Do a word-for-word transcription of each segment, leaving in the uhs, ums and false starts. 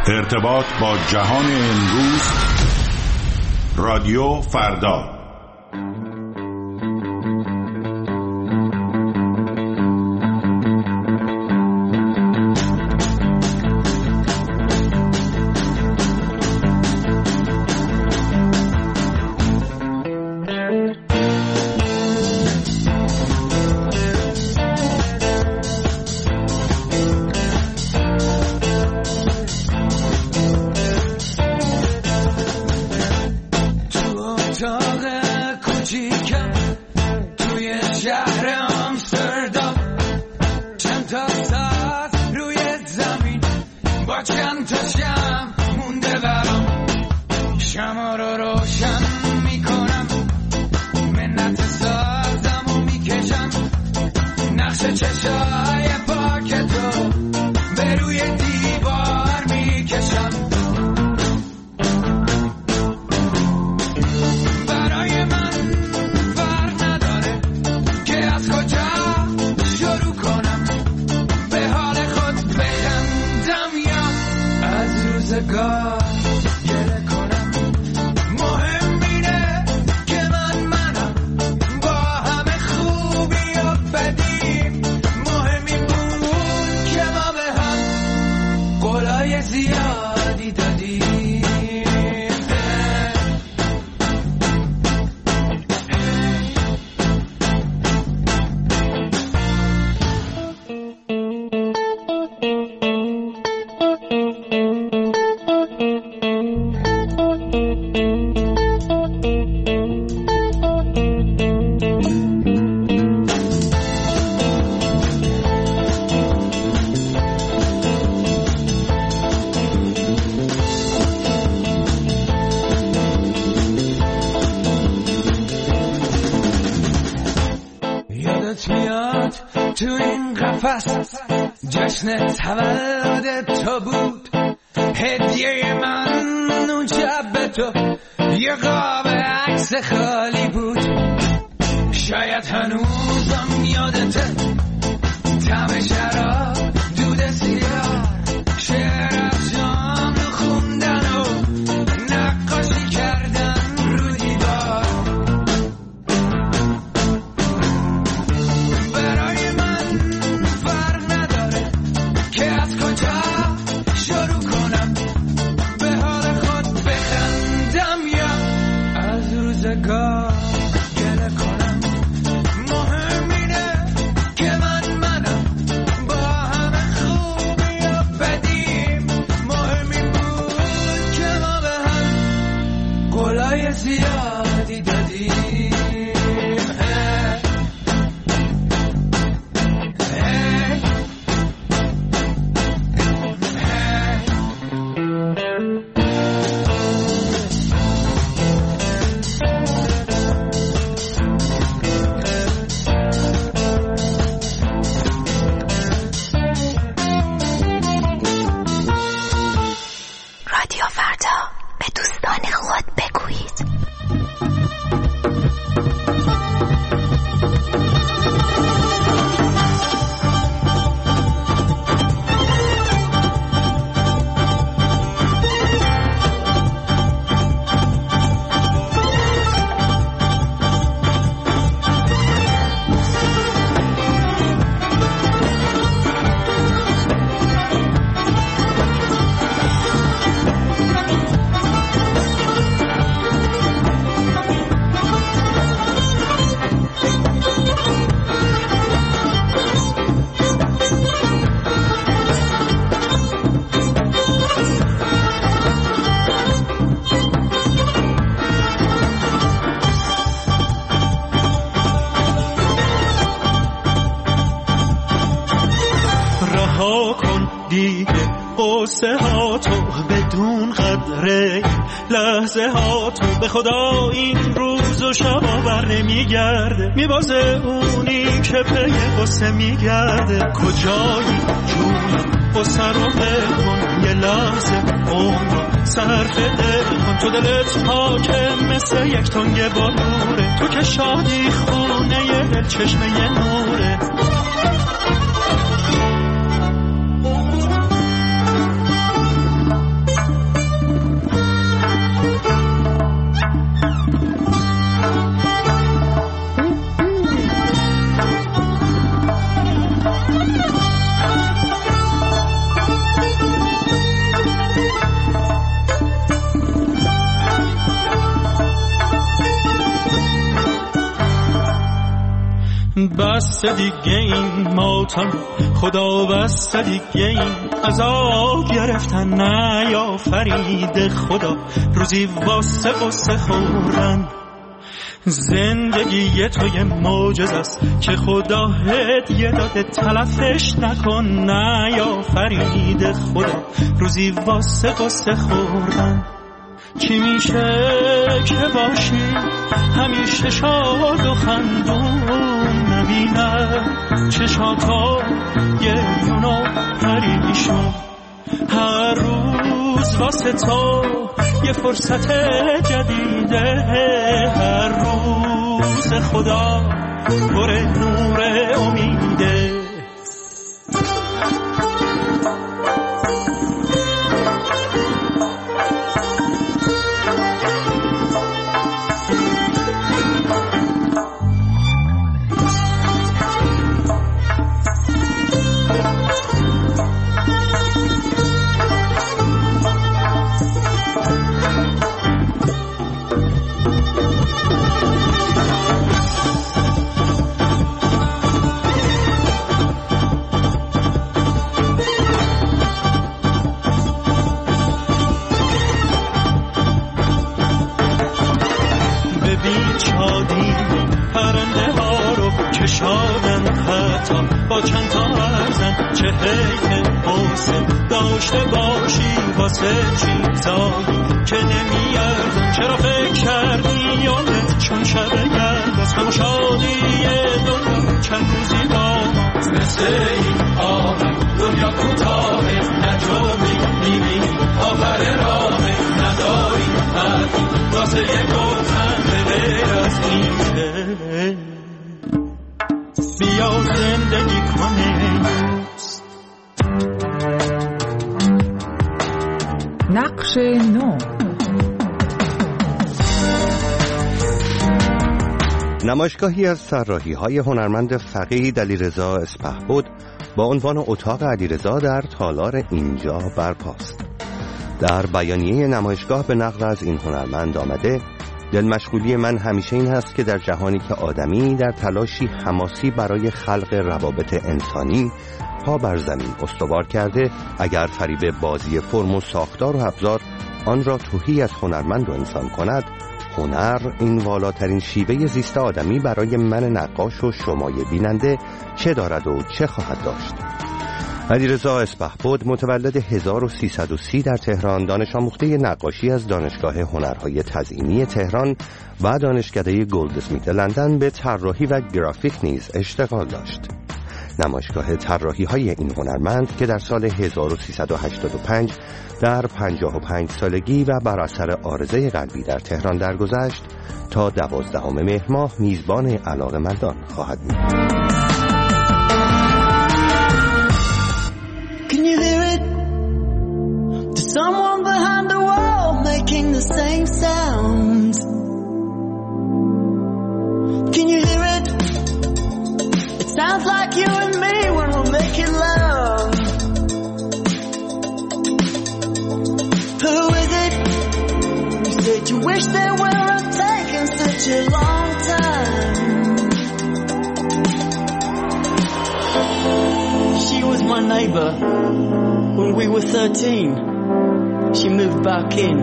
ارتباط با جهان امروز، رادیو فردا. جشن تولد تو بود، هدیه من اون شب به تو یه قاب عکس خالی بود. شاید هنوزم یادته طعم شراب، دود سیگار، شعر از جام خوندن و نقاشی کردن رو دیوار. برای من فرق نداره که از کجا شروع کنم، به حال خود بخندم یا از روزگار گله کنم. مهم اینه که من منم با همه خوبی و بدیم. مهم این بود که ما به هم قولای زیادی دادیم. رادیو فردا، به دوستان خود بگویید. قصه ها تو بدون قدره، لحظه ها تو به خدا این روز و شبا بر نمیگرده. میبازه اونی که پی قصه میگرده. کجایی جونم قصه رو بکن، یه لحظه عمر صرف دل کن. تو دلت حاکم مثل یک تنگ با نوره، تو که شادی خونه یه دل چشمه یه نوره. بس دیگه این ماتم، خدا بس دیگه این عذاب گرفتن نه یا فرید خدا، روزی واسه قصه خوردن. زندگی تو یه معجزه است که خدا هدیه داده، تلفش نکن نه یا فرید خدا، روزی واسه قصه خوردن. چی میشه که باشی همیشه شاد و خندون، نبینه چشاتا گریون و پریشون، هر روز واسه تو یه فرصت جدیده، هر روز خدا پر نور امیده. با چند تا ارزن چه حیف حسن داشته باشی واسه چیزایی که نمیارزن. چرا فکر کردی یادت چون شب گرد از غم و شادی دنیا چند روزی با مثل این آمد دنیا کوتاه نجامی میبینی آخر راه نداری حرفی واسه یک گفتن به غیر از این بیا زندگی کنه. نقش نو. نمایشگاهی از طراحی‌های هنرمند فقید علیرضا اسپهبد با عنوان اتاق علیرضا در تالار اینجا برپاست. در بیانیه نمایشگاه به نقل از این هنرمند آمده: دل مشغولی من همیشه این هست که در جهانی که آدمی در تلاشی حماسی برای خلق روابط انسانی پا بر زمین استوار کرده، اگر فریب بازی فرم و ساختار و ابزار آن را تهی از هنرمند و انسان کند، هنر این والاترین شیوه زیست آدمی برای من نقاش و شمای بیننده چه دارد و چه خواهد داشت. علیرضا اسپهبد متولد هزار و سیصد و سی در تهران، دانش آموخته نقاشی از دانشگاه هنرهای تزئینی تهران و دانشکده گلدسمیت لندن، به طراحی و گرافیک نیز اشتغال داشت. نمایشگاه طراحی‌های این هنرمند که در سال هزار و سیصد و هشتاد و پنج در پنجاه و پنج سالگی و بر اثر عارضه قلبی در تهران درگذشت، تا دوازدهم مهر ماه میزبان علاقه‌مندان خواهد بود. Can you hear it? There's someone behind the wall making the same sounds. Can you hear it? It sounds like you and me when we're making love. Who is it? You said you wish they weren't taking such a long time. She was my neighbor when we were thirteen. She moved back in.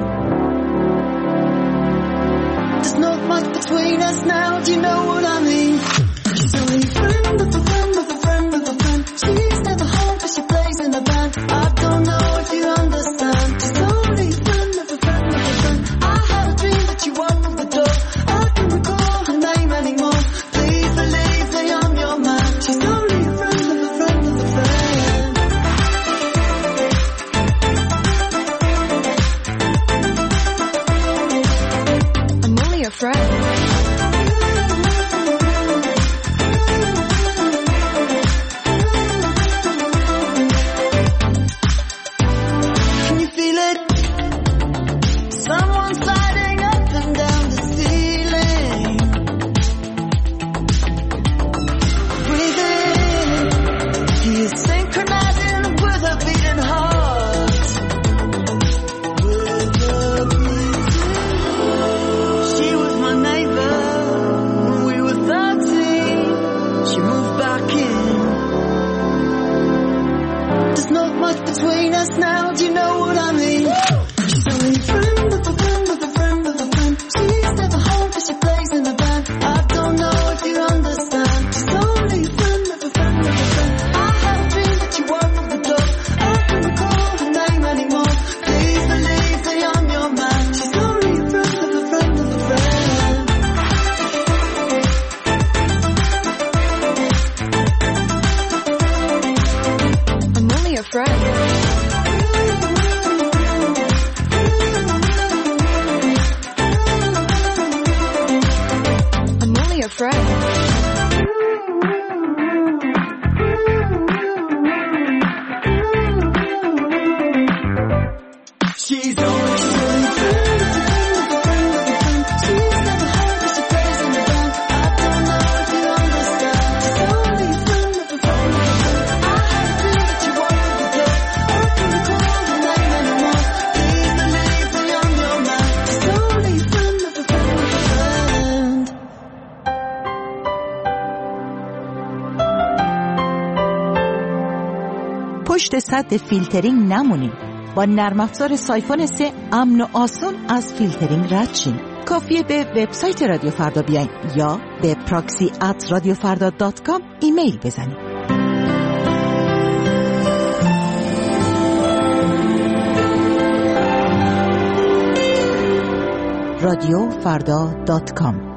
There's not much between us now, do you know what I mean? She's only a friend of a friend of a friend of a friend. She's never home cause she plays in a band. I don't know if you understand. She's only a friend of a friend of a friend. I had a dream that you opened the door. I can't recall her name anymore. Please believe that I'm your man. She's only a friend of a friend of a friend. I'm only a friend. between us now, do you know what I mean? She's only a friend of a friend of a friend of a friend. She's never home cause she plays in the band. I don't know if you understand. She's only a friend of a friend of a friend. I have a dream that you walk up the door. I can't recall her name anymore. Please believe that I'm your man. She's only a friend of a friend of a friend. I'm only a friend. I'm only a friend. She's only a friend of a friend of a friend of a friend. She's never home cause she plays in the band. I don't know if you understand. She's only a friend of a friend of a friend. I have a dream that you walk up the door. I can't recall her name anymore. Please believe that I'm your man. She's only a friend of a friend of a friend. پشت سد فیلترینگ نمونید. با نرم افزار سایفون سه امن و آسون از فیلترینگ رد شین. کافیه به وبسایت رادیو فردا بیاین یا به پراکسی ات رادیو فردا دات کام ایمیل بزنید. رادیو فردا دات کام.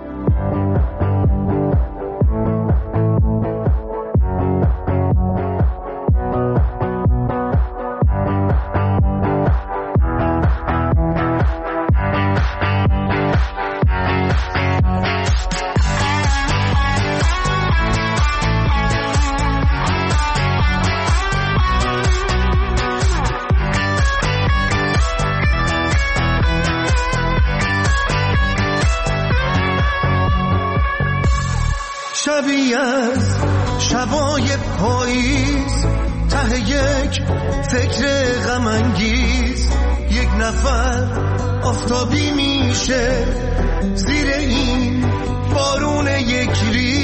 شبیه از شبای پاییز، ته یک فکر غم انگیز، یک نفر آفتابی میشه زیر این بارون یک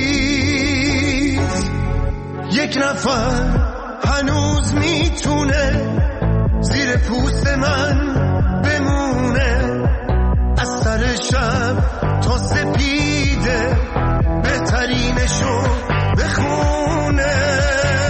ریز. یک نفر هنوز میتونه زیر پوست من بمونه، از سر شب تا سپیده بهترینشو بخونه.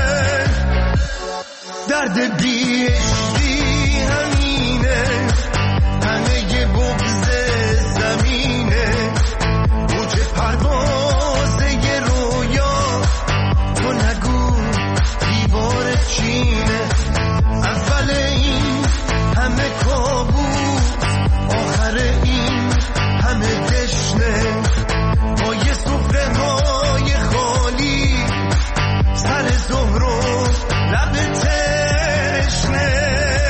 درد بیشتی همینه، همه بغض زمینه، موج پروازه ی رویا، تو نگو دیوار چینه. اول این همه کابوس، آخر این همه دشنه، با یه سفره های خالی، سر ظهر و لب تشنه.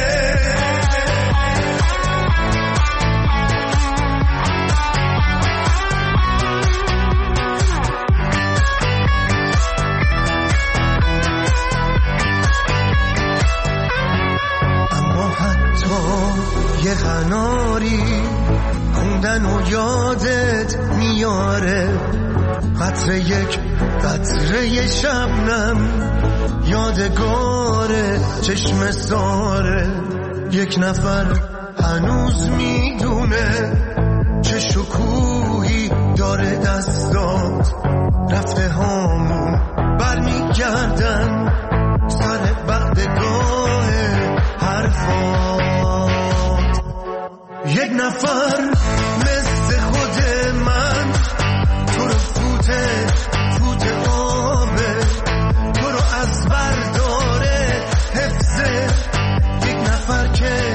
اما حتی یه قناری خوندن و یادت میاره، قطره یک قطره شبنم یادگاره، چشم ساره. یک نفر هنوز میدونه چه شکوهی داره دستات، رفته هامون برمیگردن سر بعدگاه حرفات. یک نفر مثل خود من تو رو فوته فوت آبه، تو رو از برداره حفظه. یک نفر که